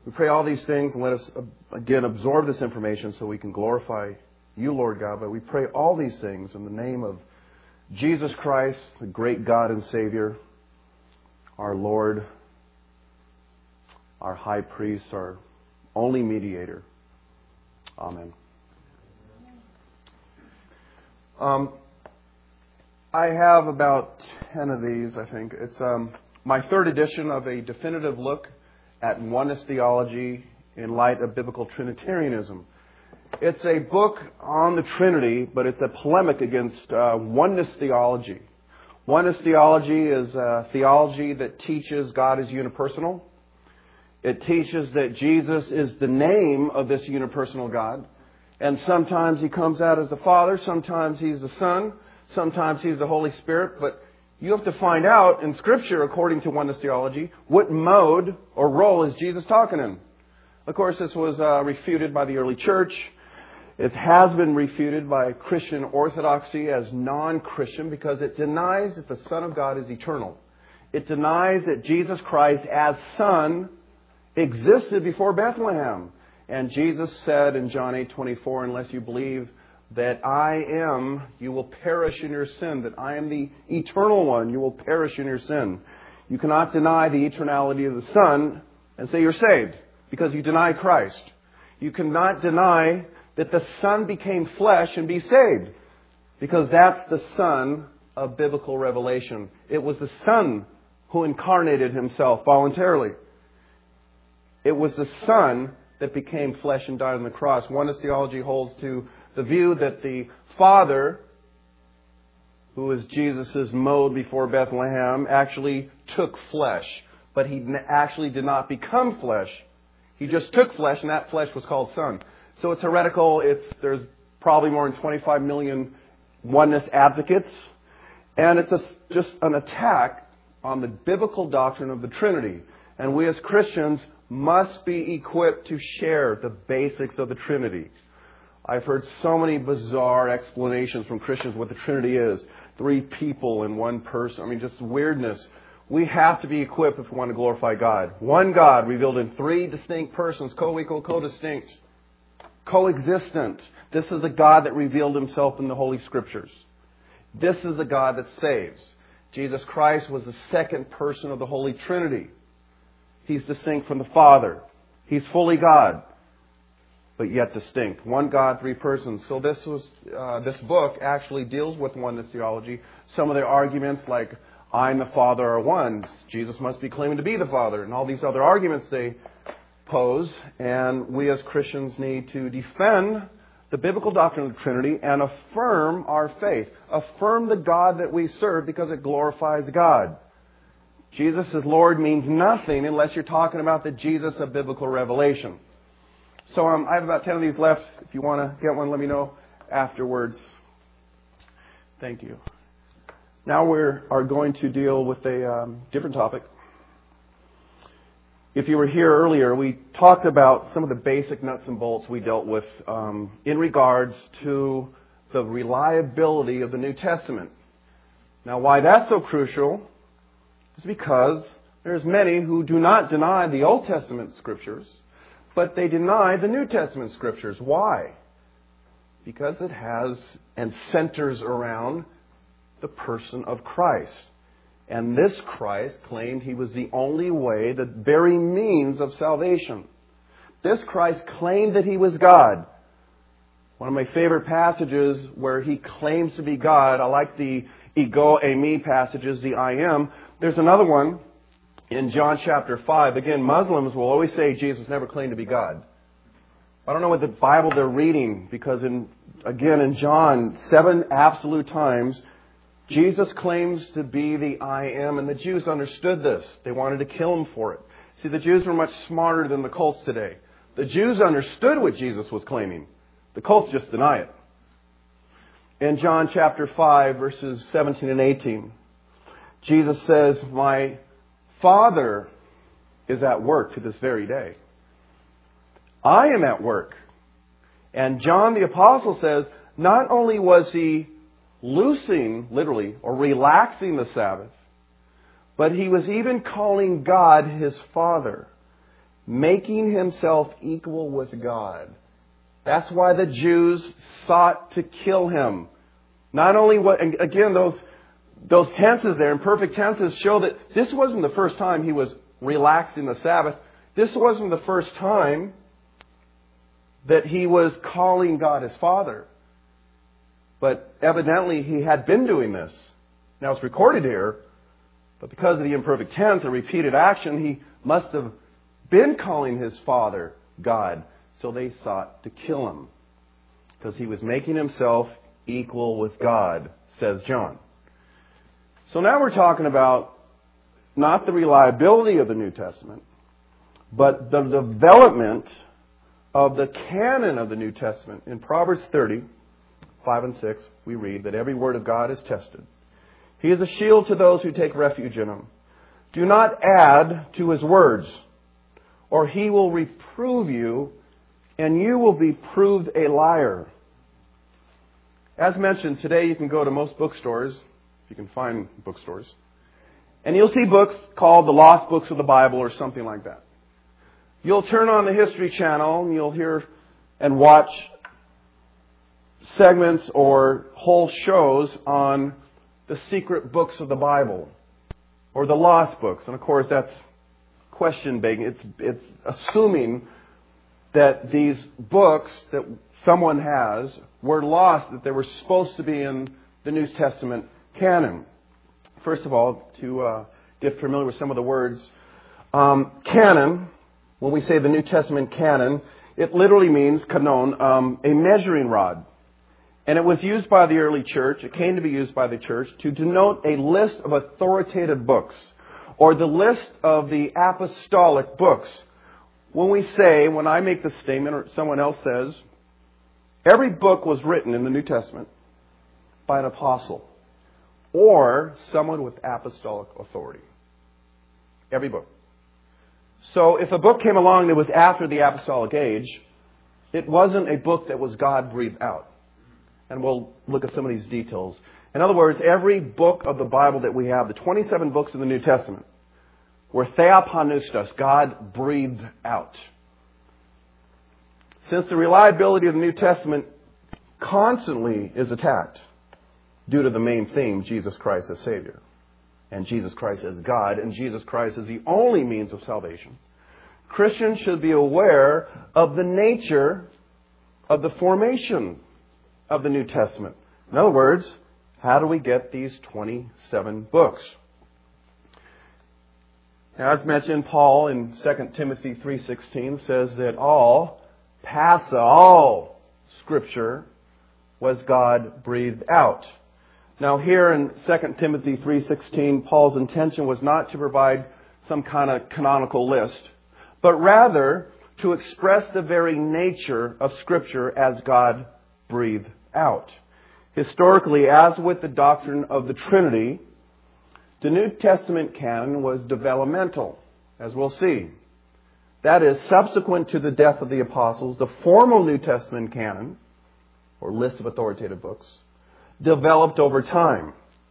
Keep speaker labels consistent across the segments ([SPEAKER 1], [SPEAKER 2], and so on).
[SPEAKER 1] We pray all these things and let us, again, absorb this information so we can glorify You, Lord God. But we pray all these things in the name of Jesus Christ, the great God and Savior, our Lord, our High Priest, our only mediator. Amen. I have about 10 of these, I think. It's my third edition of a definitive look at oneness theology in light of biblical Trinitarianism. It's a book on the Trinity, but it's a polemic against oneness theology. Oneness theology is a theology that teaches God is unipersonal. It teaches that Jesus is the name of this unipersonal God. And sometimes He comes out as the Father, sometimes He's the Son, sometimes He's the Holy Spirit. But you have to find out in Scripture, according to oneness theology, what mode or role is Jesus talking in. Of course, this was refuted by the early church. It has been refuted by Christian orthodoxy as non-Christian because it denies that the Son of God is eternal. It denies that Jesus Christ as Son existed before Bethlehem. And Jesus said in John 8:24, unless you believe that I am, you will perish in your sin. That I am the eternal one, you will perish in your sin. You cannot deny the eternality of the Son and say you're saved because you deny Christ. You cannot deny that the Son became flesh and be saved because that's the Son of biblical revelation. It was the Son who incarnated Himself voluntarily. It was the Son that became flesh and died on the cross. Oneness theology holds to the view that the Father, who is Jesus' mode before Bethlehem, actually took flesh. But He actually did not become flesh. He just took flesh, and that flesh was called Son. So it's heretical. There's probably more than 25 million oneness advocates. And it's just an attack on the biblical doctrine of the Trinity. And we as Christians must be equipped to share the basics of the Trinity. I've heard so many bizarre explanations from Christians what the Trinity is. 3 people in one person. I mean, just weirdness. We have to be equipped if we want to glorify God. One God revealed in 3 distinct persons, co-equal, co-distinct, coexistent. This is the God that revealed Himself in the Holy Scriptures. This is the God that saves. Jesus Christ was the second person of the Holy Trinity. He's distinct from the Father. He's fully God, but yet distinct. One God, 3 persons. So this book actually deals with oneness theology. Some of their arguments, like I and the Father are one. Jesus must be claiming to be the Father, and all these other arguments they pose. And we as Christians need to defend the biblical doctrine of the Trinity and affirm our faith. Affirm the God that we serve because it glorifies God. Jesus as Lord means nothing unless you're talking about the Jesus of biblical revelation. So I have about 10 of these left. If you want to get one, let me know afterwards. Thank you. Now we are going to deal with a different topic. If you were here earlier, we talked about some of the basic nuts and bolts we dealt with in regards to the reliability of the New Testament. Now, why that's so crucial is because there's many who do not deny the Old Testament Scriptures, but they deny the New Testament Scriptures. Why? Because it has and centers around the person of Christ. And this Christ claimed He was the only way, the very means of salvation. This Christ claimed that He was God. One of my favorite passages where He claims to be God, I like the ego eimi passages, the I am. There's another one in John chapter 5. Again, Muslims will always say Jesus never claimed to be God. I don't know what the Bible they're reading, because in John, 7 absolute times, Jesus claims to be the I am, and the Jews understood this. They wanted to kill Him for it. See, the Jews were much smarter than the cults today. The Jews understood what Jesus was claiming. The cults just deny it. In John chapter 5, verses 17 and 18, Jesus says, my Father is at work to this very day. I am at work. And John the Apostle says, not only was He loosing, literally, or relaxing the Sabbath, but He was even calling God His Father. making himself equal with God. That's why the Jews sought to kill him. Not only and again, those tenses there, imperfect tenses, show that this wasn't the first time he was relaxed in the Sabbath. This wasn't the first time that he was calling God his Father. But evidently he had been doing this. Now it's recorded here, but because of the imperfect tense, the repeated action, he must have been calling his Father God. So they sought to kill him because he was making himself equal with God, says John. So now we're talking about not the reliability of the New Testament, but the development of the canon of the New Testament. In Proverbs 30, 5 and 6, we read that every word of God is tested. He is a shield to those who take refuge in him. Do not add to his words, or he will reprove you, and you will be proved a liar. As mentioned, today you can go to most bookstores, if you can find bookstores, and you'll see books called the Lost Books of the Bible or something like that. You'll turn on the History Channel and you'll hear and watch segments or whole shows on the secret books of the Bible or the lost books. And of course that's question begging. It's assuming that these books that someone has were lost, that they were supposed to be in the New Testament canon. First of all, to get familiar with some of the words, canon, when we say the New Testament canon, it literally means kanon, a measuring rod. And it was used by the early church, it came to be used by the church, to denote a list of authoritative books, or the list of the apostolic books. When I make the statement, or someone else says, every book was written in the New Testament by an apostle, or someone with apostolic authority. Every book. So if a book came along that was after the apostolic age, it wasn't a book that was God breathed out. And we'll look at some of these details. In other words, every book of the Bible that we have, the 27 books of the New Testament, were theopneustos, God breathed out. Since the reliability of the New Testament constantly is attacked due to the main theme, Jesus Christ as Savior, and Jesus Christ as God, and Jesus Christ is the only means of salvation, Christians should be aware of the nature of the formation of the New Testament. In other words, how do we get these 27 books? Now, as mentioned, Paul in 2 Timothy 3:16 says that all Scripture was God breathed out. Now here in 2 Timothy 3:16, Paul's intention was not to provide some kind of canonical list, but rather to express the very nature of Scripture as God breathed out. Historically, as with the doctrine of the Trinity, the New Testament canon was developmental, as we'll see. That is, subsequent to the death of the apostles, the formal New Testament canon, or list of authoritative books, developed over time.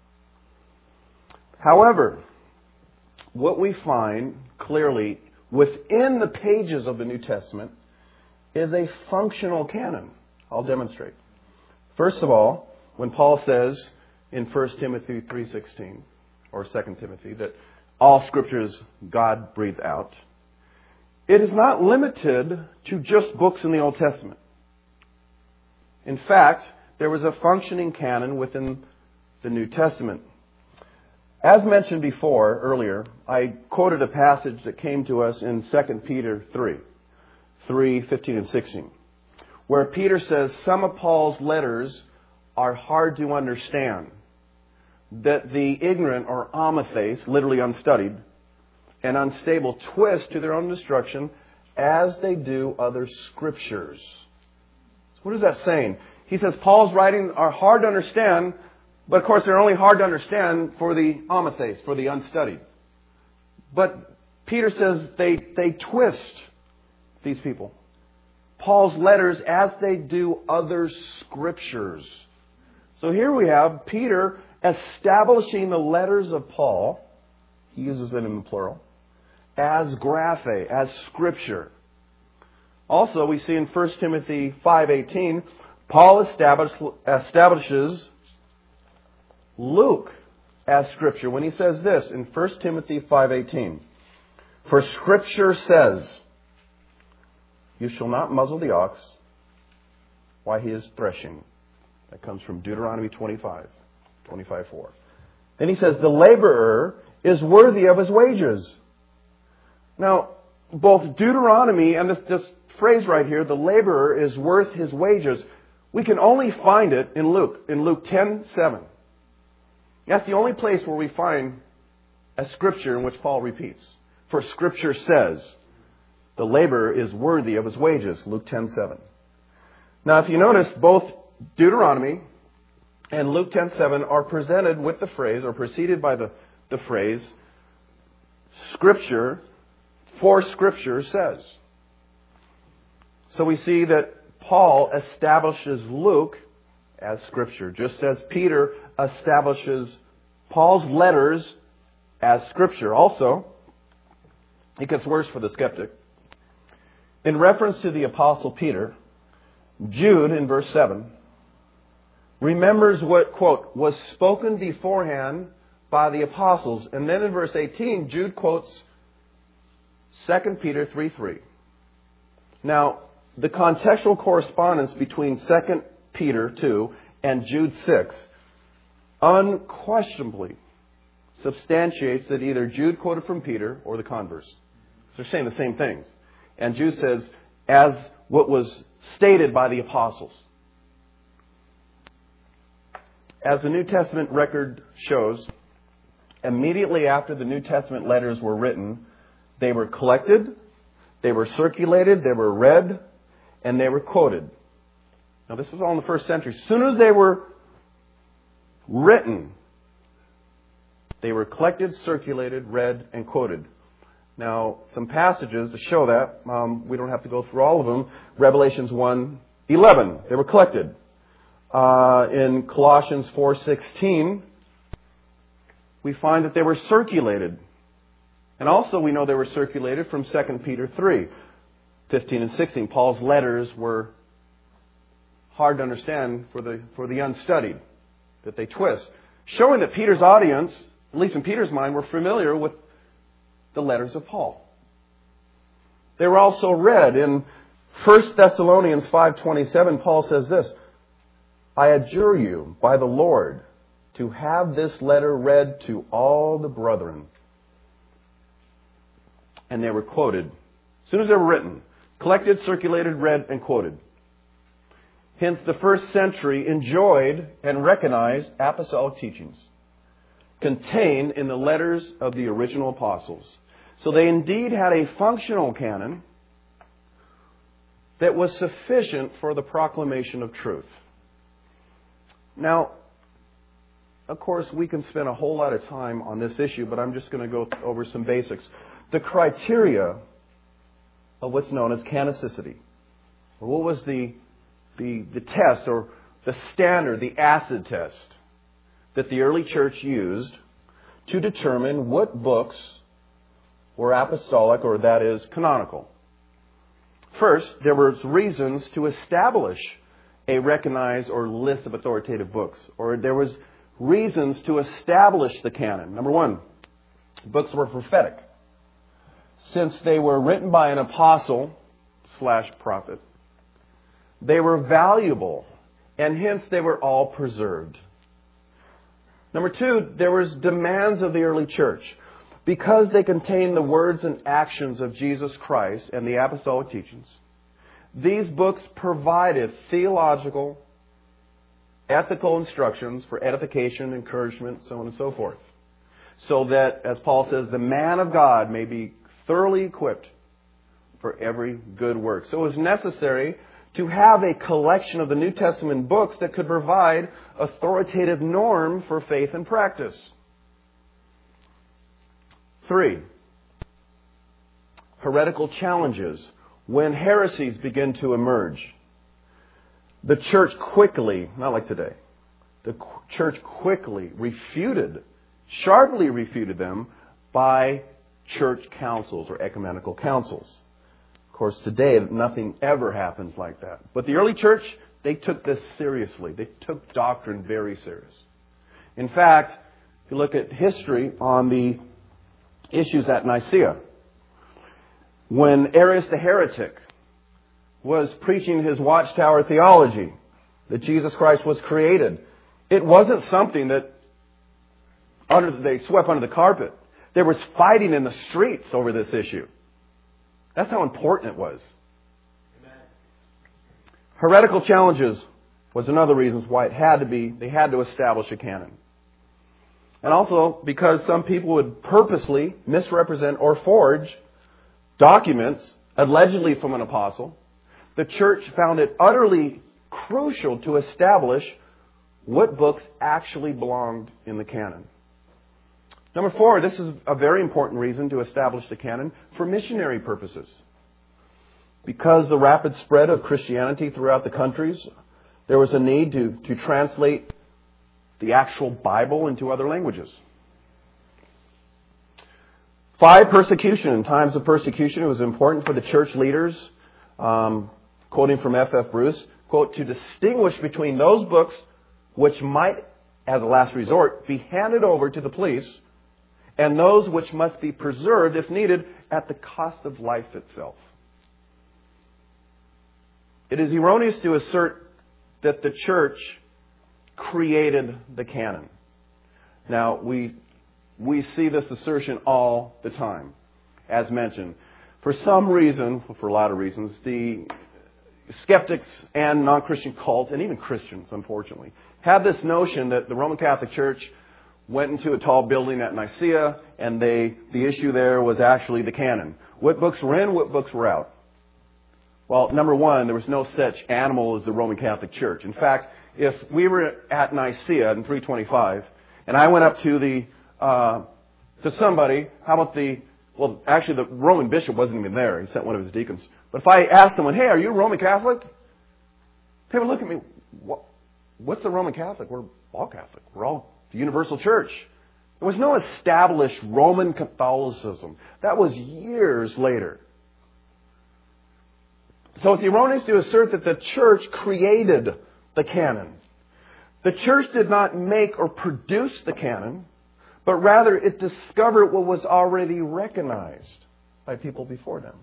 [SPEAKER 1] However, what we find clearly within the pages of the New Testament is a functional canon. I'll demonstrate. First of all, when Paul says in 1 Timothy 3:16, or 2 Timothy, that all Scripture is God breathed out, it is not limited to just books in the Old Testament. In fact, there was a functioning canon within the New Testament. As mentioned before, earlier, I quoted a passage that came to us in 2 Peter 3:15 and 16, where Peter says some of Paul's letters are hard to understand, that the ignorant or amathes, literally unstudied, and unstable twist to their own destruction as they do other Scriptures. So what is that saying? He says Paul's writings are hard to understand, but of course they're only hard to understand for the amathes, for the unstudied. But Peter says they twist these people. Paul's letters as they do other Scriptures. So here we have Peter establishing the letters of Paul, he uses it in the plural, as graphe, as Scripture. Also, we see in 1 Timothy 5:18, Paul establishes Luke as Scripture when he says this in 1 Timothy 5:18. For Scripture says, you shall not muzzle the ox while he is threshing. That comes from Deuteronomy 25:4. Then he says, the laborer is worthy of his wages. Now, both Deuteronomy and this phrase right here, the laborer is worth his wages, we can only find it in Luke 10:7. That's the only place where we find a Scripture in which Paul repeats. For Scripture says, the laborer is worthy of his wages, Luke 10:7. Now, if you notice, both Deuteronomy and Luke 10:7 are presented with the phrase, or preceded by the phrase, Scripture, for Scripture says. So we see that Paul establishes Luke as Scripture, just as Peter establishes Paul's letters as Scripture. Also, it gets worse for the skeptic. In reference to the Apostle Peter, Jude, in verse 7, remembers what, quote, was spoken beforehand by the apostles. And then in verse 18, Jude quotes 2 Peter 3:3. Now, the contextual correspondence between 2 Peter 2 and Jude 6 unquestionably substantiates that either Jude quoted from Peter or the converse. They're saying the same things. And Jude says, as what was stated by the apostles. As the New Testament record shows, immediately after the New Testament letters were written, they were collected, they were circulated, they were read, and they were quoted. Now, this was all in the first century. As soon as they were written, they were collected, circulated, read, and quoted. Now, some passages to show that. We don't have to go through all of them. Revelations 1:11. They were collected. In Colossians 4:16, we find that they were circulated. And also we know they were circulated from 2 Peter 3:15 and 16. Paul's letters were hard to understand for the unstudied, that they twist. Showing that Peter's audience, at least in Peter's mind, were familiar with the letters of Paul. They were also read. In 1 Thessalonians 5:27, Paul says this, I adjure you by the Lord to have this letter read to all the brethren. And they were quoted. As soon as they were written, collected, circulated, read, and quoted. Hence, the first century enjoyed and recognized apostolic teachings contained in the letters of the original apostles. So they indeed had a functional canon that was sufficient for the proclamation of truth. Now, of course, we can spend a whole lot of time on this issue, but I'm just going to go over some basics. The criteria of what's known as canonicity. Or what was the test, or the standard, the acid test that the early church used to determine what books were apostolic, or that is canonical. First, there were reasons to establish a recognized or list of authoritative books, or there was reasons to establish the canon. Number one, books were prophetic. Since they were written by an apostle/prophet, they were valuable, and hence they were all preserved. Number two, there was demands of the early church. Because they contain the words and actions of Jesus Christ and the apostolic teachings, these books provided theological, ethical instructions for edification, encouragement, so on and so forth. So that, as Paul says, the man of God may be thoroughly equipped for every good work. So it was necessary to have a collection of the New Testament books that could provide authoritative norm for faith and practice. 3, heretical challenges. When heresies begin to emerge, the church quickly, not like today, the church quickly sharply refuted them by church councils or ecumenical councils. Of course, today, nothing ever happens like that. But the early church, they took this seriously. They took doctrine very serious. In fact, if you look at history on the issues at Nicaea, when Arius the heretic was preaching his watchtower theology, that Jesus Christ was created, it wasn't something that they swept under the carpet. There was fighting in the streets over this issue. That's how important it was. Amen. Heretical challenges was another reason why they had to establish a canon. And also because some people would purposely misrepresent or forge documents allegedly from an apostle, the church found it utterly crucial to establish what books actually belonged in the canon. Number 4, this is a very important reason to establish the canon for missionary purposes. Because the rapid spread of Christianity throughout the countries, there was a need to translate the actual Bible into other languages. 5, persecution. In times of persecution, it was important for the church leaders, quoting from F.F. Bruce, quote, to distinguish between those books which might, as a last resort, be handed over to the police and those which must be preserved, if needed, at the cost of life itself. It is erroneous to assert that the church created the canon. Now, we see this assertion all the time, as mentioned. For some reason, for a lot of reasons, the skeptics and non-Christian cults, and even Christians, unfortunately, have this notion that the Roman Catholic Church went into a tall building at Nicaea, and the issue there was actually the canon. What books were in, what books were out. Well, number 1, there was no such animal as the Roman Catholic Church. In fact, if we were at Nicaea in 325, and I went up to somebody, how about actually the Roman bishop wasn't even there. He sent one of his deacons. But if I asked someone, hey, are you a Roman Catholic? They would look at me, what's the Roman Catholic? We're all Catholic. We're all the universal church. There was no established Roman Catholicism. That was years later. So it's erroneous to assert that the church created the canon. The church did not make or produce the canon, but rather it discovered what was already recognized by people before them.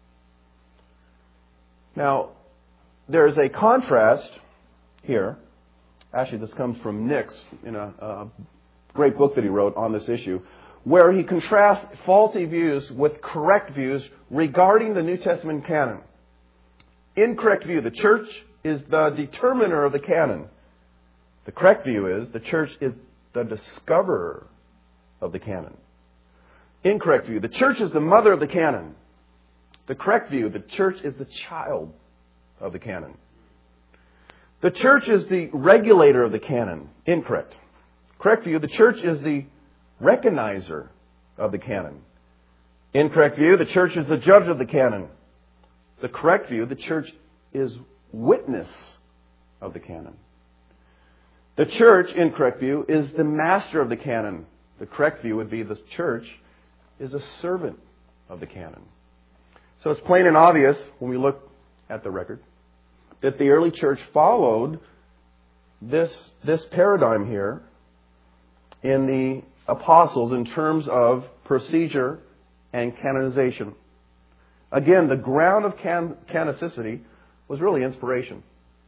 [SPEAKER 1] Now, there's a contrast here. Actually, this comes from Nix in a great book that he wrote on this issue, where he contrasts faulty views with correct views regarding the New Testament canon. Incorrect view, the church is the determiner of the canon. The correct view is the church is the discoverer of the canon. Incorrect view, the church is the mother of the canon. The correct view, the church is the child of the canon. The church is the regulator of the canon. Incorrect. Correct view, the church is the recognizer of the canon. Incorrect view, the church is the judge of the canon. The correct view, the church is witness of the canon. The church, incorrect view, is the master of the canon. The correct view would be the church is a servant of the canon. So it's plain and obvious when we look at the record that the early church followed this paradigm here in the apostles in terms of procedure and canonization. Again, the ground of canonicity was really inspiration.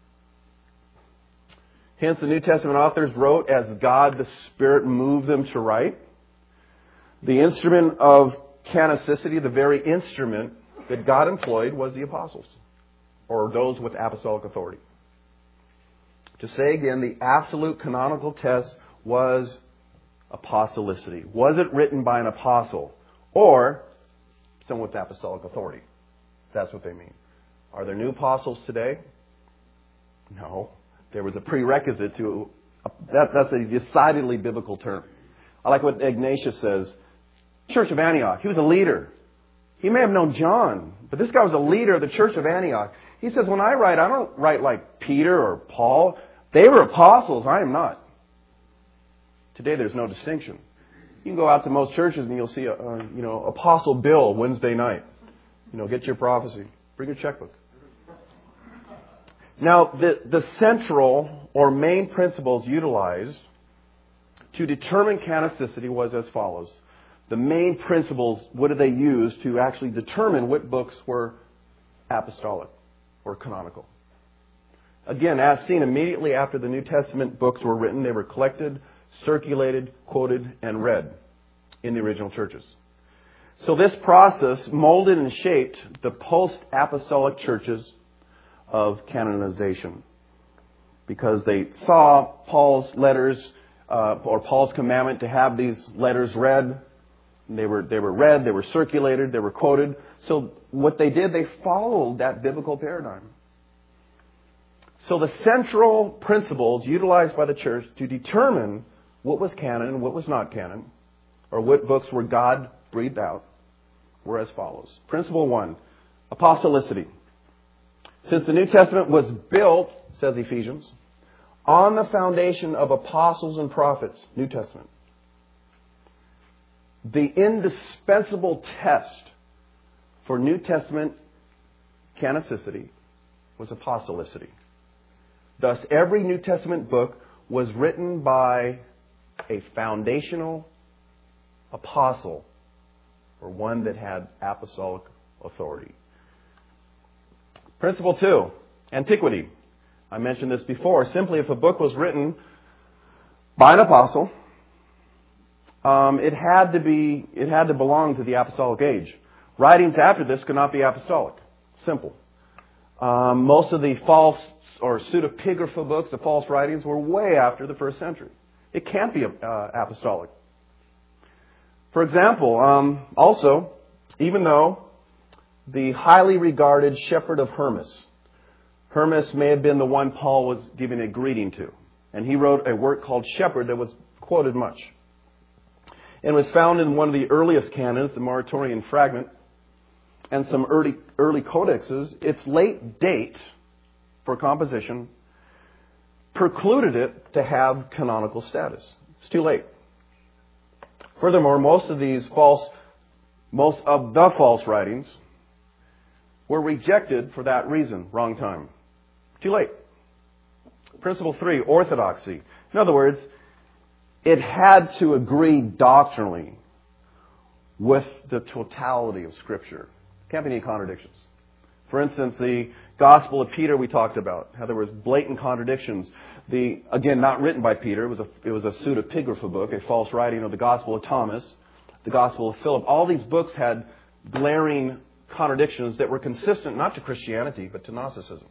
[SPEAKER 1] Hence, the New Testament authors wrote as God the Spirit moved them to write. The instrument of canonicity, the very instrument that God employed, was the apostles, or those with apostolic authority. To say again, the absolute canonical test was apostolicity. Was it written by an apostle or someone with apostolic authority? That's what they mean. Are there new apostles today? No. There was a prerequisite to... That's a decidedly biblical term. I like what Ignatius says. Church of Antioch. He was a leader. He may have known John, but this guy was a leader of the Church of Antioch. He says, when I write, I don't write like Peter or Paul. They were apostles. I am not. Today there's no distinction. You can go out to most churches and you'll see Apostle Bill Wednesday night. Get your prophecy. Bring your checkbook. Now, the central or main principles utilized to determine canonicity was as follows. The main principles, what did they use to actually determine what books were apostolic or canonical? Again, as seen immediately after the New Testament books were written, they were collected, circulated, quoted, and read in the original churches. So this process molded and shaped the post-apostolic churches of canonization, because they saw Paul's letters or Paul's commandment to have these letters read. They were read, they were circulated, they were quoted. So what they did, they followed that biblical paradigm. So the central principles utilized by the church to determine what was canon and what was not canon, or what books were God breathed out, were as follows. Principle 1, apostolicity. Since the New Testament was built, says Ephesians, on the foundation of apostles and prophets, New Testament, the indispensable test for New Testament canonicity was apostolicity. Thus, every New Testament book was written by a foundational apostle, or one that had apostolic authority. Principle 2, antiquity. I mentioned this before. Simply, if a book was written by an apostle, it had to belong to the apostolic age. Writings after this could not be apostolic. Simple. Most of the false or pseudepigrapha books, the false writings, were way after the first century. It can't be apostolic. For example, also, even though the highly regarded shepherd of Hermas may have been the one Paul was giving a greeting to. And he wrote a work called Shepherd that was quoted much. And was found in one of the earliest canons, the Muratorian Fragment, and some early codexes. Its late date for composition precluded it to have canonical status. It's too late. Furthermore, most of the false writings were rejected for that reason. Wrong time. Too late. Principle 3, orthodoxy. In other words, it had to agree doctrinally with the totality of Scripture. Can't be any contradictions. For instance, the Gospel of Peter we talked about, how there was blatant contradictions. Again, not written by Peter. It was a pseudepigrapha book, a false writing of the Gospel of Thomas, the Gospel of Philip. All these books had glaring contradictions that were consistent not to Christianity, but to Gnosticism.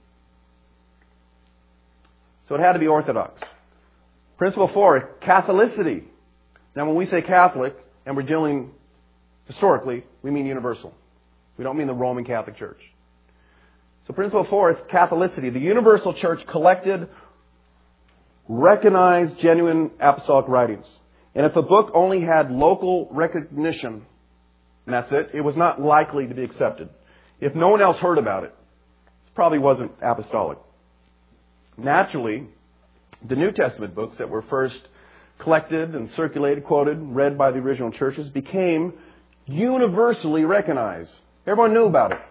[SPEAKER 1] So it had to be orthodox. Principle 4, Catholicity. Now, when we say Catholic, and we're dealing historically, we mean universal. We don't mean the Roman Catholic Church. So principle 4 is Catholicity. The universal church collected, recognized genuine apostolic writings. And if a book only had local recognition, and that's it, it was not likely to be accepted. If no one else heard about it, it probably wasn't apostolic. Naturally, the New Testament books that were first collected and circulated, quoted, read by the original churches became universally recognized. Everyone knew about it.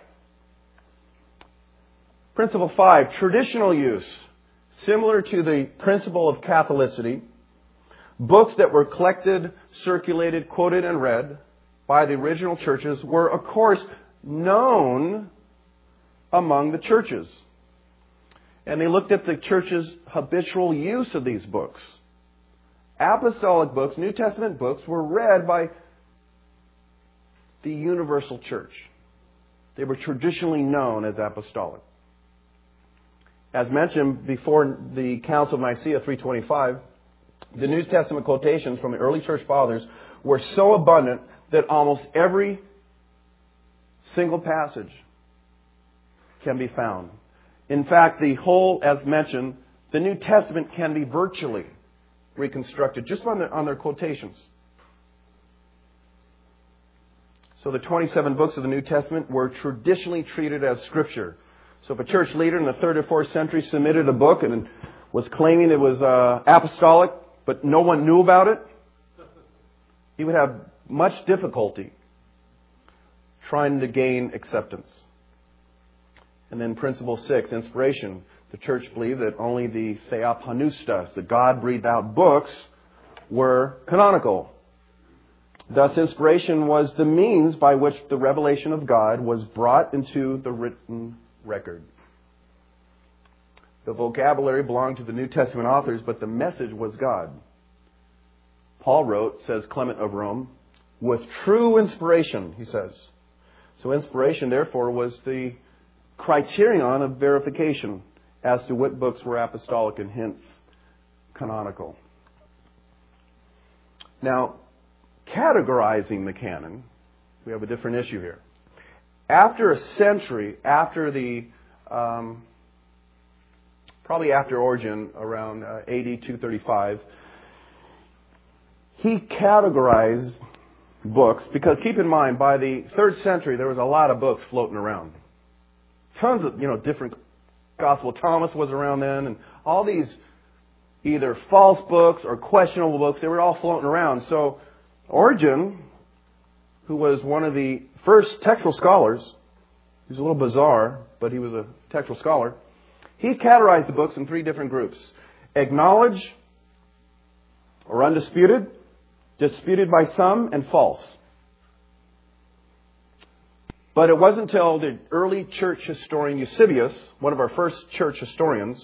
[SPEAKER 1] Principle 5, traditional use. Similar to the principle of Catholicity, books that were collected, circulated, quoted, and read by the original churches were, of course, known among the churches. And they looked at the church's habitual use of these books. Apostolic books, New Testament books, were read by the universal church. They were traditionally known as apostolic. As mentioned before the Council of Nicaea 325, the New Testament quotations from the early church fathers were so abundant that almost every single passage can be found. In fact, as mentioned, the New Testament can be virtually reconstructed just on their quotations. So the 27 books of the New Testament were traditionally treated as Scripture. So if a church leader in the 3rd or 4th century submitted a book and was claiming it was apostolic, but no one knew about it, he would have much difficulty trying to gain acceptance. And then principle 6, inspiration. The church believed that only the theopneustos, the God-breathed out books, were canonical. Thus, inspiration was the means by which the revelation of God was brought into the written record. The vocabulary belonged to the New Testament authors, but the message was God. Paul wrote, says Clement of Rome, with true inspiration, he says. So inspiration, therefore, was the criterion of verification as to what books were apostolic and hence canonical. Now, categorizing the canon, we have a different issue here. After a century, after the probably after Origen, around AD 235, he categorized books, because keep in mind, by the 3rd century, there was a lot of books floating around. Tons of, different Gospel of Thomas was around then, and all these either false books or questionable books, they were all floating around. So Origen, who was one of the first textual scholars, he was a little bizarre, but he was a textual scholar, he categorized the books in 3 different groups. Acknowledged or undisputed, disputed by some, and false. But it wasn't until the early church historian Eusebius, one of our first church historians,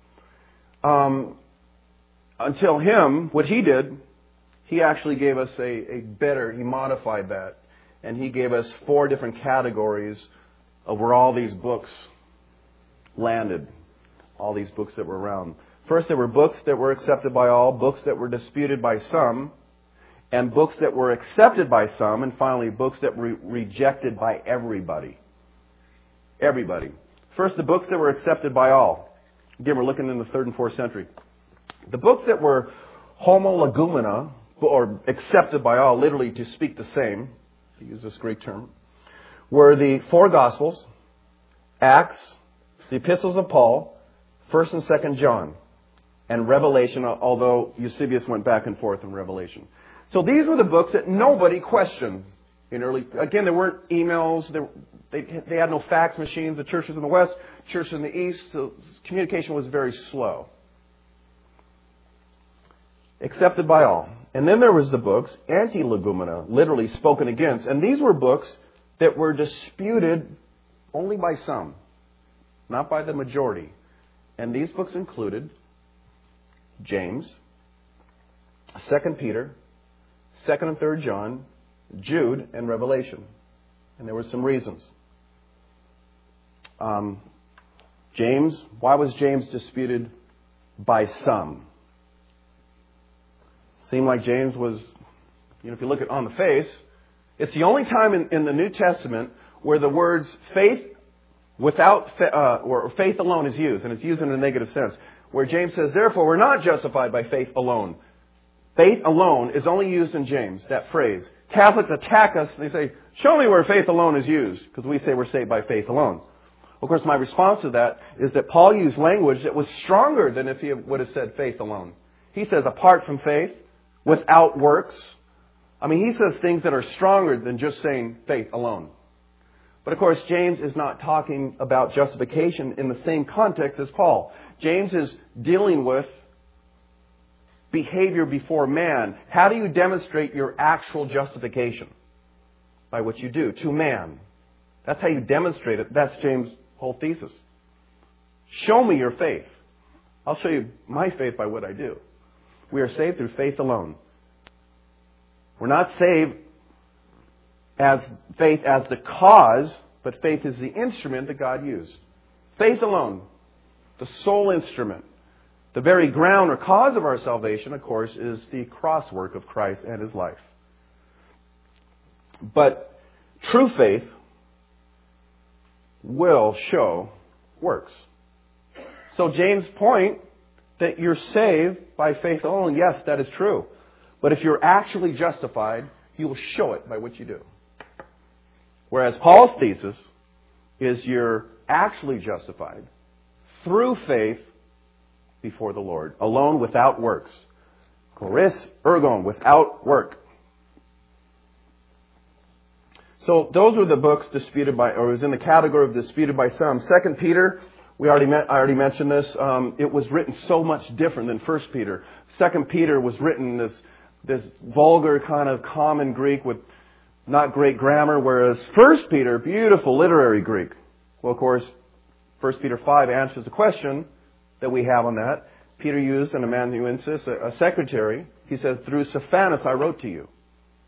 [SPEAKER 1] until him, what he did, he actually gave us a better, he modified that, and he gave us 4 different categories of where all these books landed, all these books that were around. First, there were books that were accepted by all, books that were disputed by some, and books that were accepted by some, and finally, books that were rejected by everybody. Everybody. First, the books that were accepted by all. Again, we're looking in the 3rd and 4th century. The books that were homologumena, or accepted by all, literally to speak the same, to use this Greek term, were the 4 Gospels, Acts, the Epistles of Paul, 1st and 2nd John, and Revelation, although Eusebius went back and forth in Revelation. So these were the books that nobody questioned in early... Again, there weren't emails. They had no fax machines. The churches in the West, churches in the East, so communication was very slow. Accepted by all. And then there was the books, anti-legumena, literally spoken against. And these were books that were disputed only by some, not by the majority. And these books included James, 2 Peter, 2nd and 3rd John, Jude, and Revelation. And there were some reasons. James, why was James disputed by some? Seemed like James was, if you look at on the face, it's the only time in the New Testament where the words faith without, or faith alone is used, and it's used in a negative sense. Where James says, therefore, we're not justified by faith alone. Faith alone is only used in James, that phrase. Catholics attack us, and they say, show me where faith alone is used, because we say we're saved by faith alone. Of course, my response to that is that Paul used language that was stronger than if he would have said faith alone. He says, apart from faith, without works. I mean, he says things that are stronger than just saying faith alone. But of course, James is not talking about justification in the same context as Paul. James is dealing with behavior before man. How do you demonstrate your actual justification? By what you do to man. That's how you demonstrate it. That's James' whole thesis. Show me your faith. I'll show you my faith by what I do. We are saved through faith alone. We're not saved as faith as the cause, but faith is the instrument that God used. Faith alone, the sole instrument. The very ground or cause of our salvation, of course, is the cross work of Christ and His life. But true faith will show works. So James' point that you're saved by faith alone, yes, that is true. But if you're actually justified, you will show it by what you do. Whereas Paul's thesis is you're actually justified through faith before the Lord, alone without works. Choris ergon, without work. So those were the books disputed by, or was in the category of disputed by some. 2 Peter, I already mentioned this. It was written so much different than 1 Peter. 2 Peter was written in this vulgar kind of common Greek with not great grammar, whereas 1 Peter, beautiful literary Greek. Well, of course, 1 Peter 5 answers the question that we have on that. Peter used an amanuensis, a secretary. He said, through Stephanas I wrote to you.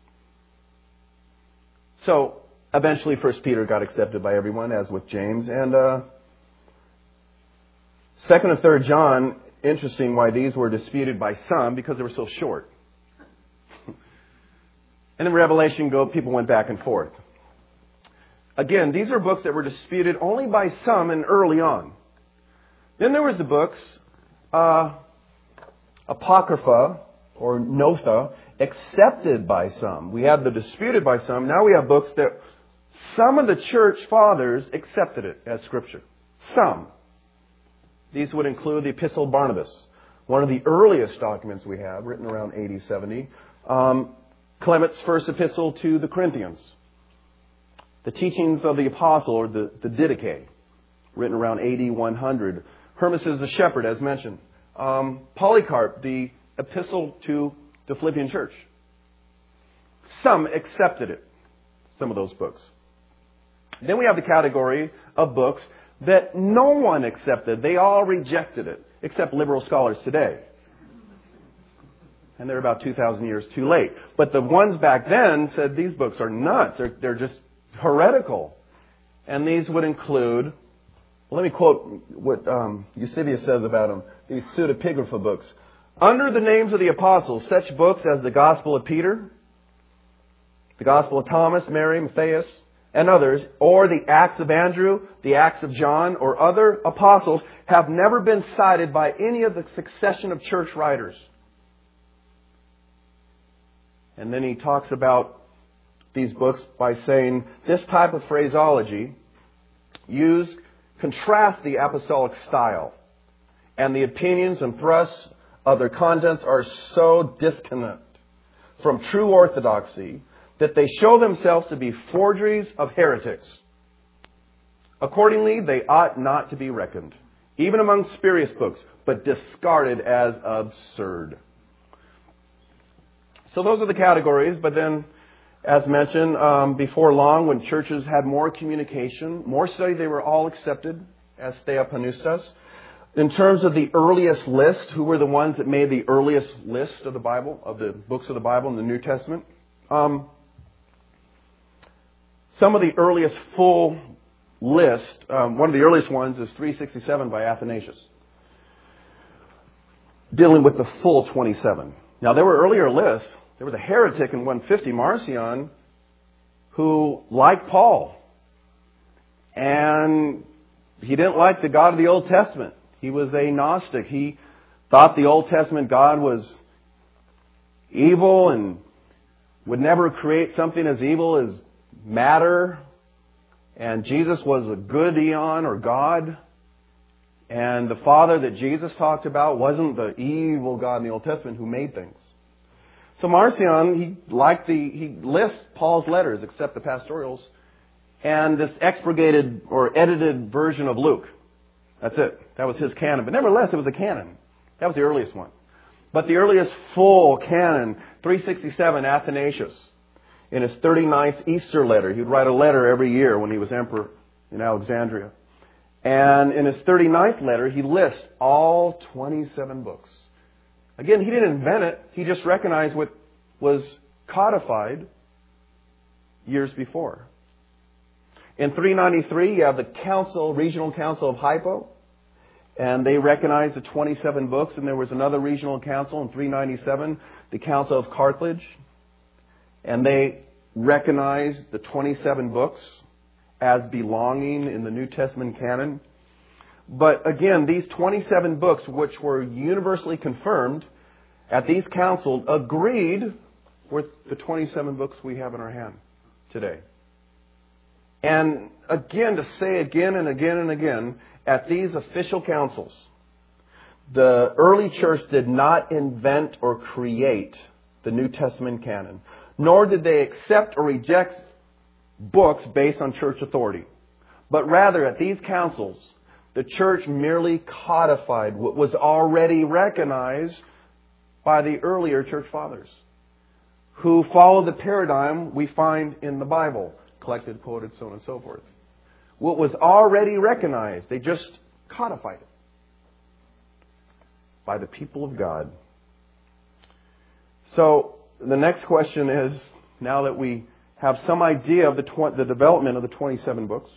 [SPEAKER 1] So, eventually 1 Peter got accepted by everyone, as with James. And 2nd and 3rd John, interesting why these were disputed by some, because they were so short. And in Revelation, people went back and forth. Again, these are books that were disputed only by some and early on. Then there was the books, Apocrypha, or Notha, accepted by some. We have the disputed by some. Now we have books that some of the church fathers accepted it as Scripture. Some. These would include the Epistle of Barnabas, one of the earliest documents we have, written around AD 70. Clement's first epistle to the Corinthians. The teachings of the apostle, or the Didache, written around AD 100. Hermas the shepherd, as mentioned. Polycarp, the epistle to the Philippian church. Some accepted it, some of those books. Then we have the category of books that no one accepted. They all rejected it, except liberal scholars today. And they're about 2,000 years too late. But the ones back then said these books are nuts. They're just heretical. And these would include, let me quote what Eusebius says about them, these pseudepigrapha books. Under the names of the apostles, such books as the Gospel of Peter, the Gospel of Thomas, Mary, Matthias, and others, or the Acts of Andrew, the Acts of John, or other apostles, have never been cited by any of the succession of church writers. And then he talks about these books by saying this type of phraseology contrast the apostolic style, and the opinions and thrusts of their contents are so disconnect from true orthodoxy that they show themselves to be forgeries of heretics. Accordingly, they ought not to be reckoned, even among spurious books, but discarded as absurd. So those are the categories, but then, as mentioned, before long, when churches had more communication, more study, they were all accepted as theopneustos. In terms of the earliest list, who were the ones that made the earliest list of the Bible, of the books of the Bible in the New Testament? Some of the earliest full list, one of the earliest ones is 367 by Athanasius, dealing with the full 27. Now, there were earlier lists. There was a heretic in 150, Marcion, who liked Paul. And he didn't like the God of the Old Testament. He was a Gnostic. He thought the Old Testament God was evil and would never create something as evil as matter. And Jesus was a good eon or God. And the Father that Jesus talked about wasn't the evil God in the Old Testament who made things. So Marcion, he lists Paul's letters, except the pastorals, and this expurgated or edited version of Luke. That's it. That was his canon. But nevertheless, it was a canon. That was the earliest one. But the earliest full canon, 367, Athanasius, in his 39th Easter letter. He would write a letter every year when he was emperor in Alexandria. And in his 39th letter, he lists all 27 books. Again, he didn't invent it. He just recognized what was codified years before. In 393, you have the council, regional council of Hippo, and they recognized the 27 books. And there was another regional council in 397, the Council of Carthage, and they recognized the 27 books as belonging in the New Testament canon. But again, these 27 books, which were universally confirmed at these councils, agreed with the 27 books we have in our hand today. And again, to say again and again and again, at these official councils, the early church did not invent or create the New Testament canon, nor did they accept or reject books based on church authority. But rather, at these councils, the church merely codified what was already recognized by the earlier church fathers, who followed the paradigm we find in the Bible, collected, quoted, so on and so forth. What was already recognized, they just codified it by the people of God. So the next question is, now that we have some idea of the development of the 27 books,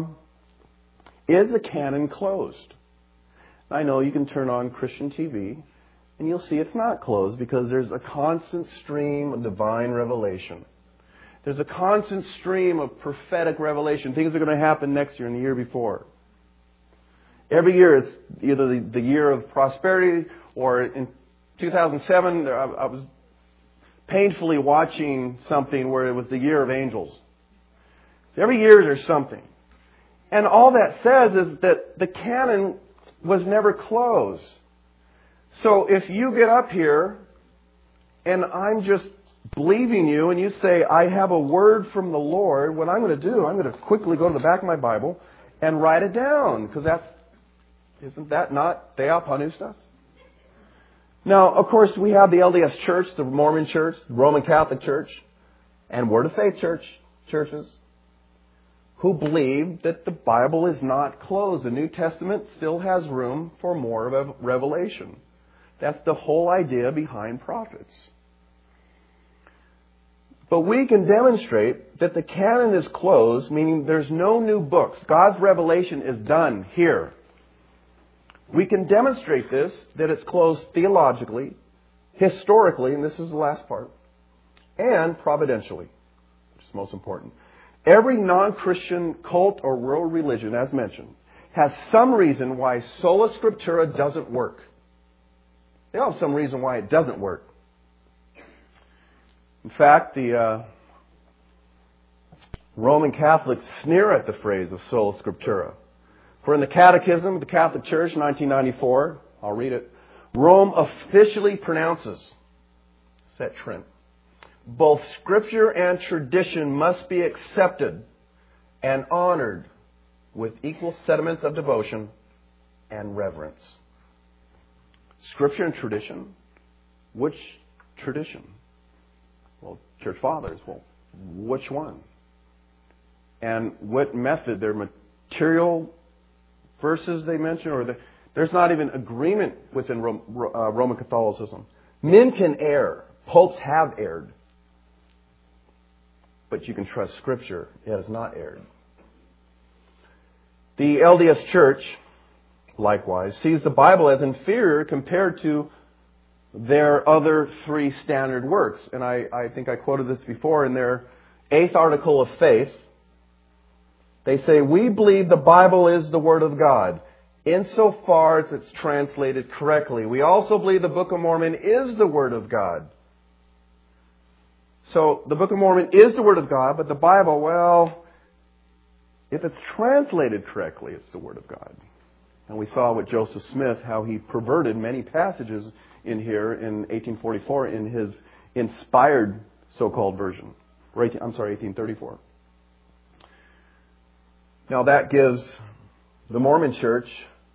[SPEAKER 1] is the canon closed? I know you can turn on Christian TV and you'll see it's not closed, because there's a constant stream of divine revelation. There's a constant stream of prophetic revelation. Things are going to happen next year and the year before. Every year is either the year of prosperity, or in 2007, I was painfully watching something where it was the year of angels. So every year there's something. And all that says is that the canon was never closed. So if you get up here and I'm just believing you and you say, I have a word from the Lord, what I'm going to do, I'm going to quickly go to the back of my Bible and write it down. Because isn't that not Theopanustas? Now, of course, we have the LDS Church, the Mormon Church, the Roman Catholic Church, and Word of Faith churches, who believe that the Bible is not closed. The New Testament still has room for more revelation. That's the whole idea behind prophets. But we can demonstrate that the canon is closed, meaning there's no new books. God's revelation is done here. We can demonstrate this, that it's closed theologically, historically, and this is the last part, and providentially, which is most important. Every non-Christian cult or world religion, as mentioned, has some reason why sola scriptura doesn't work. They all have some reason why it doesn't work. In fact, the Roman Catholics sneer at the phrase of sola scriptura. For in the Catechism of the Catholic Church, 1994, I'll read it, Rome officially pronounces, set Trent, both Scripture and tradition must be accepted and honored with equal sentiments of devotion and reverence. Scripture and tradition? Which tradition? Well, Church Fathers. Well, which one? And what method? Their material verses they mention, or there's not even agreement within Roman Catholicism. Men can err. Popes have erred. But you can trust Scripture. It has not erred. The LDS Church, likewise, sees the Bible as inferior compared to their other three standard works. And I think I quoted this before in their 8th article of faith. They say, we believe the Bible is the Word of God, insofar as it's translated correctly. We also believe the Book of Mormon is the Word of God. So the Book of Mormon is the Word of God, but the Bible, well, if it's translated correctly, it's the Word of God. And we saw with Joseph Smith how he perverted many passages in here in 1844 in his inspired so-called version. 1834. Now that gives the Mormon Church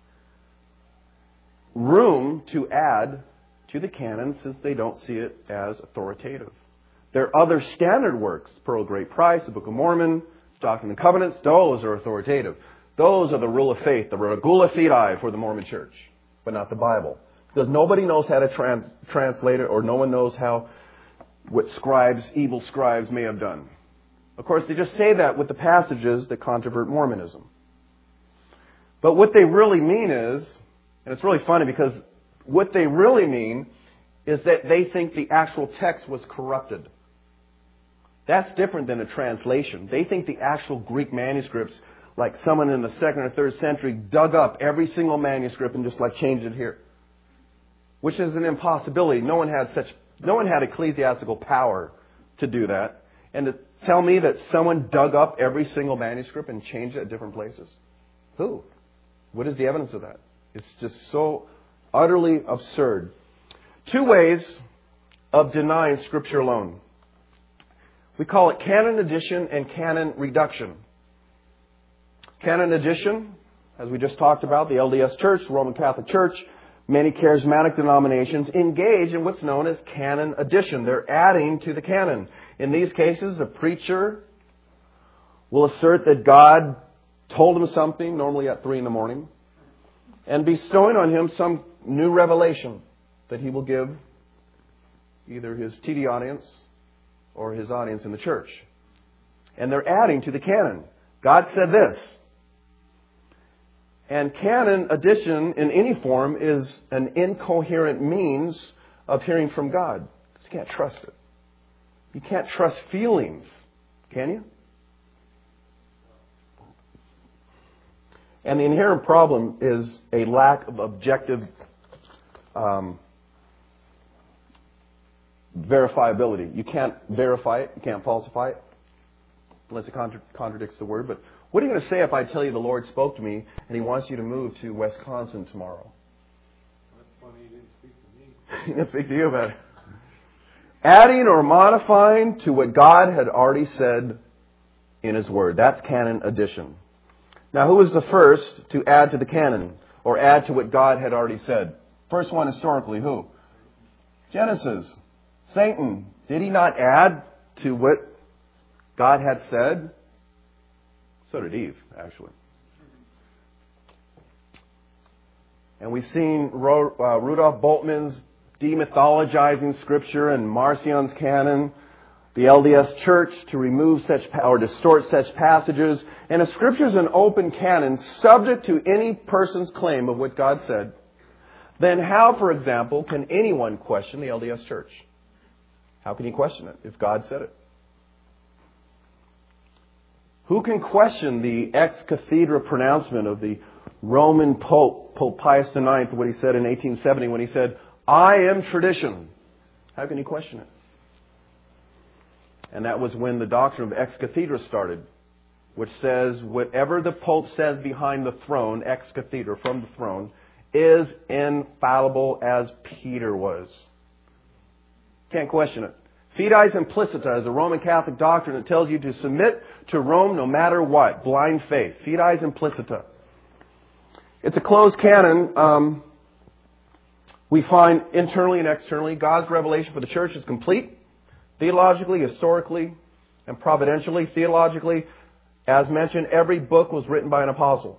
[SPEAKER 1] room to add to the canon since they don't see it as authoritative. There are other standard works, Pearl of Great Price, the Book of Mormon, Doctrine and Covenants, those are authoritative. Those are the rule of faith, the regula fidei for the Mormon Church, but not the Bible. Because nobody knows how to translate it, or no one knows what evil scribes may have done. Of course, they just say that with the passages that controvert Mormonism. But what they really mean is, and it's really funny because what they really mean is that they think the actual text was corrupted. That's different than a translation. They think the actual Greek manuscripts, like someone in the 2nd or 3rd century dug up every single manuscript and just changed it here. Which is an impossibility. No one had ecclesiastical power to do that. And to tell me that someone dug up every single manuscript and changed it at different places? Who? What is the evidence of that? It's just so utterly absurd. 2 ways of denying Scripture alone. We call it canon addition and canon reduction. Canon addition, as we just talked about, the LDS Church, the Roman Catholic Church, many charismatic denominations engage in what's known as canon addition. They're adding to the canon. In these cases, the preacher will assert that God told him something, normally at 3 a.m, and bestowing on him some new revelation that he will give either his TD audience or his audience in the church. And they're adding to the canon. God said this. And canon addition in any form is an incoherent means of hearing from God. You can't trust it. You can't trust feelings, can you? And the inherent problem is a lack of objective verifiability. You can't verify it. You can't falsify it unless it contradicts the Word. But what are you going to say if I tell you the Lord spoke to me and He wants you to move to Wisconsin tomorrow?
[SPEAKER 2] That's funny. He didn't speak to me.
[SPEAKER 1] He didn't speak to you about it. Adding or modifying to what God had already said in His Word. That's canon addition. Now, who was the first to add to the canon or add to what God had already said? First one historically, who? Genesis. Satan. Did he not add to what God had said? So did Eve, actually. And we've seen Rudolf Bultmann's demythologizing Scripture and Marcion's canon, the LDS Church to remove such or distort such passages. And if Scripture is an open canon subject to any person's claim of what God said, then how, for example, can anyone question the LDS Church? How can you question it if God said it? Who can question the ex cathedra pronouncement of the Roman Pope, Pope Pius IX, what he said in 1870 when he said, "I am tradition"? How can you question it? And that was when the doctrine of ex cathedra started, which says whatever the Pope says behind the throne, ex cathedra, from the throne, is infallible as Peter was. Can't question it. Fides implicita is a Roman Catholic doctrine that tells you to submit to Rome no matter what. Blind faith. Fides implicita. It's a closed canon. We find internally and externally God's revelation for the church is complete. Theologically, historically, and providentially. Theologically, as mentioned, every book was written by an apostle.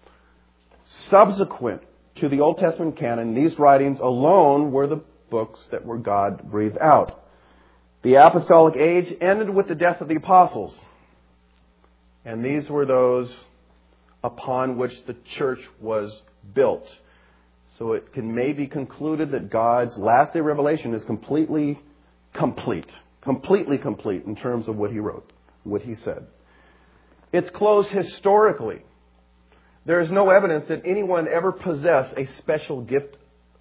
[SPEAKER 1] Subsequent to the Old Testament canon, these writings alone were the books that were God breathed out. The apostolic age ended with the death of the apostles. And these were those upon which the church was built. So it can maybe concluded that God's last day revelation is completely complete. Completely complete in terms of what He wrote, what He said. It's closed historically. There is no evidence that anyone ever possessed a special gift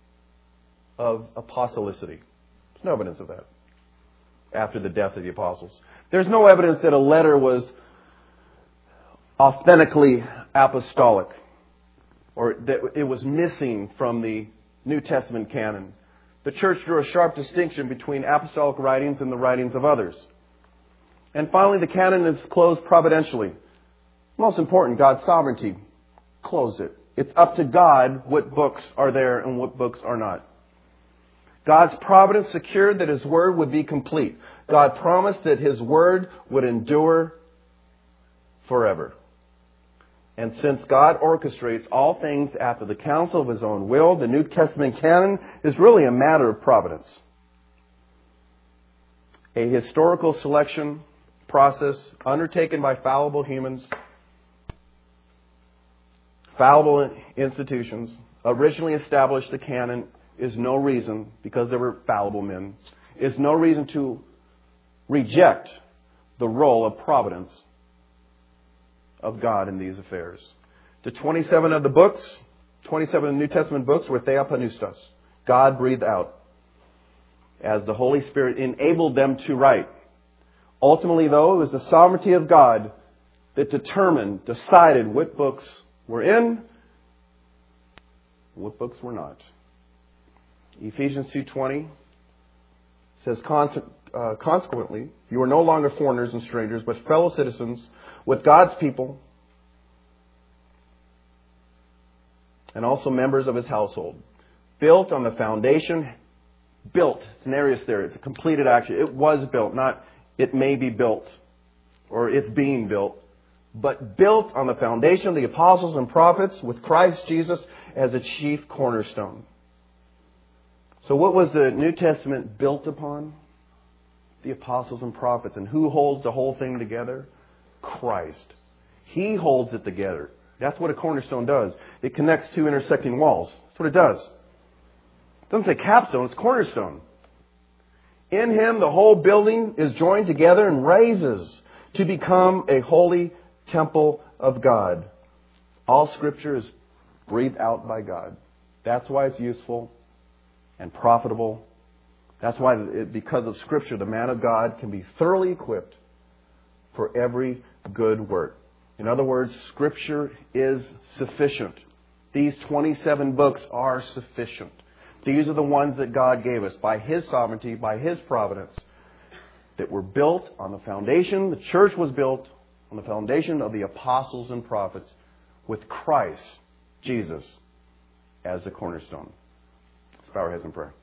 [SPEAKER 1] of apostolicity. There's no evidence of that after the death of the apostles. There's no evidence that a letter was authentically apostolic or that it was missing from the New Testament canon. The church drew a sharp distinction between apostolic writings and the writings of others. And finally, the canon is closed providentially. Most important, God's sovereignty closed it. It's up to God what books are there and what books are not. God's providence secured that His Word would be complete. God promised that His Word would endure forever. And since God orchestrates all things after the counsel of His own will, the New Testament canon is really a matter of providence. A historical selection process undertaken by fallible humans, fallible institutions, originally established the canon is no reason, because there were fallible men, is no reason to reject the role of providence of God in these affairs. The 27 of the books, 27 of the New Testament books were theopneustos. God breathed out as the Holy Spirit enabled them to write. Ultimately, though, it was the sovereignty of God that decided what books were in, what books were not. Ephesians 2:20 says, consequently, you are no longer foreigners and strangers, but fellow citizens with God's people and also members of His household, built on the foundation. Built. It's an aorist there. It's a completed action. It was built, not it may be built or it's being built, but built on the foundation of the apostles and prophets with Christ Jesus as a chief cornerstone. So what was the New Testament built upon? The apostles and prophets. And who holds the whole thing together? Christ. He holds it together. That's what a cornerstone does. It connects two intersecting walls. That's what it does. It doesn't say capstone, it's cornerstone. In Him, the whole building is joined together and raises to become a holy temple of God. All Scripture is breathed out by God. That's why it's useful and profitable. That's why, because of Scripture, the man of God can be thoroughly equipped for every good work. In other words, Scripture is sufficient. These 27 books are sufficient. These are the ones that God gave us by His sovereignty, by His providence, that were built on the foundation. The church was built on the foundation of the apostles and prophets with Christ, Jesus, as the cornerstone. Let's bow our heads in prayer.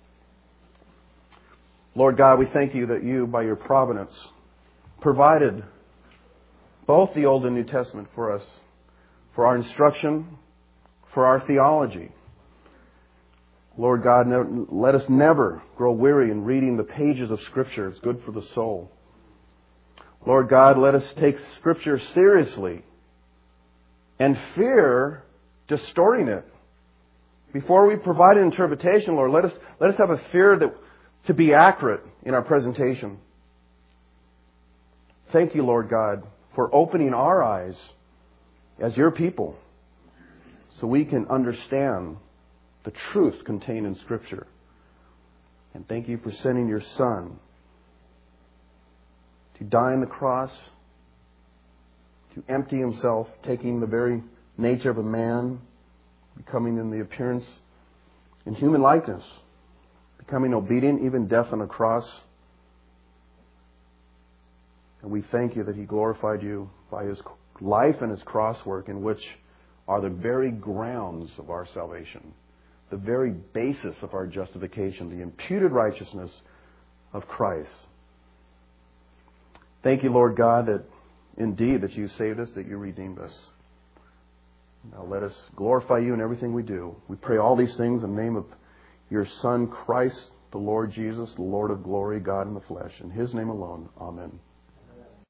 [SPEAKER 1] Lord God, we thank You that You, by Your providence, provided both the Old and New Testament for us, for our instruction, for our theology. Lord God, let us never grow weary in reading the pages of Scripture. It's good for the soul. Lord God, let us take Scripture seriously and fear distorting it. Before we provide an interpretation, Lord, let us have a fear to be accurate in our presentation. Thank You, Lord God, for opening our eyes as Your people so we can understand the truth contained in Scripture. And thank You for sending Your Son to die on the cross, to empty Himself, taking the very nature of a man, becoming in the appearance in human likeness, becoming obedient, even death on a cross. And we thank You that He glorified You by His life and His cross work, in which are the very grounds of our salvation, the very basis of our justification, the imputed righteousness of Christ. Thank You, Lord God, that indeed that You saved us, that You redeemed us. Now let us glorify You in everything we do. We pray all these things in the name of Your Son, Christ, the Lord Jesus, the Lord of glory, God in the flesh. In His name alone, amen.